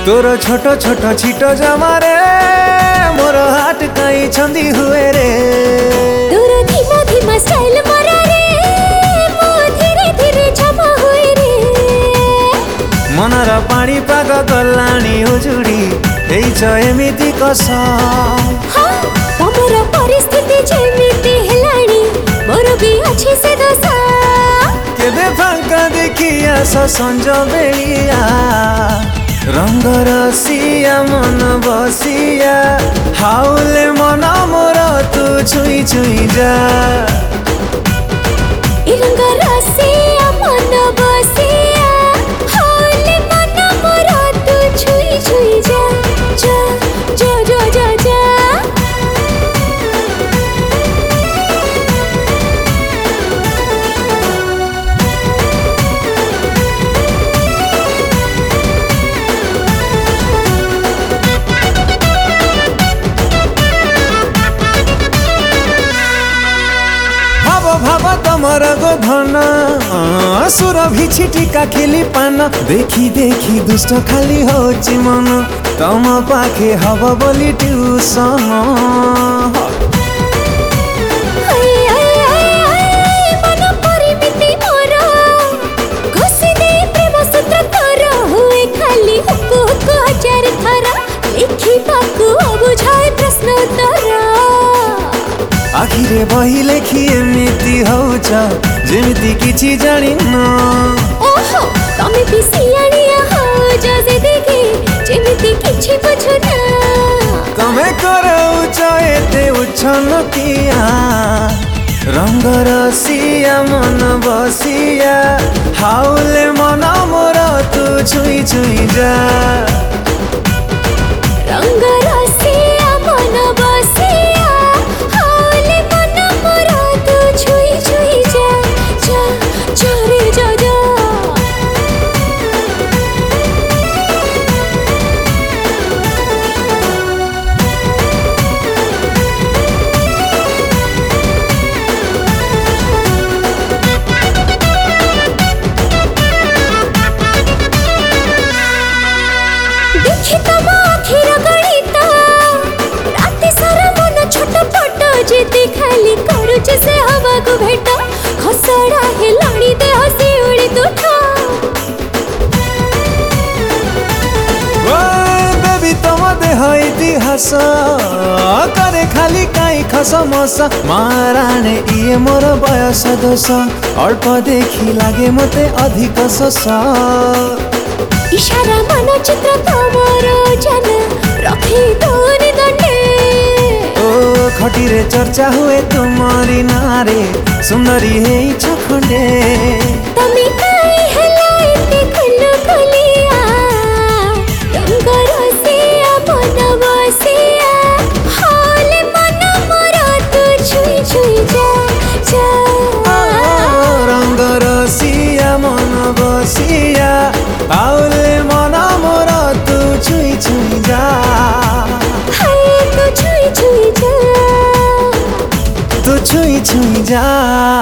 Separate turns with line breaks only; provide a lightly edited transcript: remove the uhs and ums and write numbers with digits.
तोर छोट छोट छिट जमारे मोर हाट कई छंदी हुए रे।
तोर धीमा धीमा स्टाइल मरा रे मो धीरे धीरे जमा हुए रे।
मनर पानी पाग गलाणी उजुड़ी एमिति कस
तमर परिस्थिति जेमिति हेलाणी मोर भी अच्छी से दशा।
केबे फांका देखी आस संज बेलिया रंग रसिया मन बसिया हाउले मन मोर तू छुई छुई जा।
रंग रसिया मन बसिया हाउले मन मोर तू छुई छुई जा जा जा जा जा जा।
भाव तमर गोधन सुरभि छिटिका खेली पान देखी देखी दुष्ट खाली होची मन तम पाखे हब बोली ट्यूशन। आखिरे बही लेखी एमिति होच जेमिति किछि जानिन।
ओहो तमे भी सियाणिया हो जे देखी जेमिति किछि बुझुना।
तमे करौच एते उछन किया रंग रसिया मन बसिया हाउले मन मोर तू छुई छुई जा।
रंग रसिया मन बसिया हाउले मन मोर तू छुई छुई जा जा जा रे जा जा। देखी तम आखिर गणित राति सारा मन छोट पट जेती खाली करुचे से हवा को भेट खसड़ा हेलाणी दे हसी उड़ी तुठा।
बेबी तम देह इतिहास करे खाली काई खस मस माराणे इए मोर बयस दोष अल्प देखी लागे मते अधिक सस।
इशारा मन चित्र तमर जन रखी तोरी दंडे।
ओ खटीरे चर्चा हुए तुम्हारी नारे सुंदरी है छखंडे।
तमी काई हेला इते खुल्लु खुलिया रंग रसिया मन बसिया हाउले मन मोर तू छुई छुई जा जा।
रंग रसिया मन बसिया हाउले मन मोर तू छुई छुई जा।
हाय तू छुई छुई जा
तू छुई छुई जा।